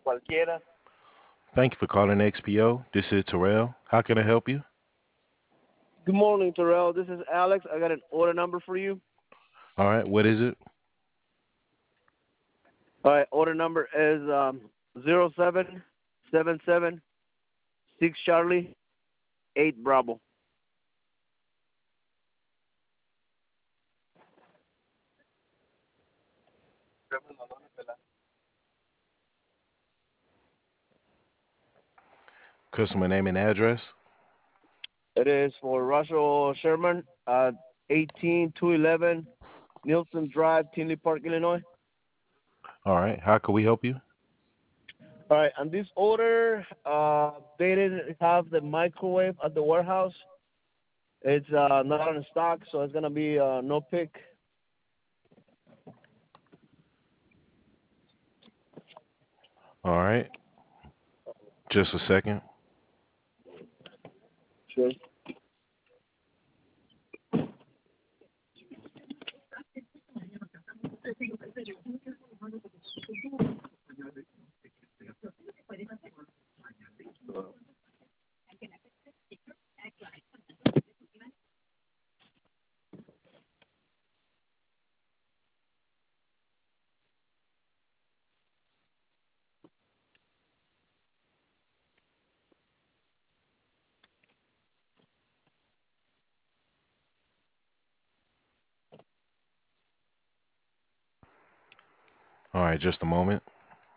Thank you for calling XPO. This is Terrell. How can I help you? Good morning, Terrell. This is Alex. I got an order number for you. All right, what is it? All right, order number is 0777 Charlie 8 Bravo. Customer name and address. It is for Russell Sherman at 18211 Nielsen Drive, Tinley Park, Illinois. All right, how can we help you? All right, on this order, they didn't have the microwave at the warehouse. It's not in stock, so it's gonna be no pick. All right, just a second. Sure. All right, just a moment.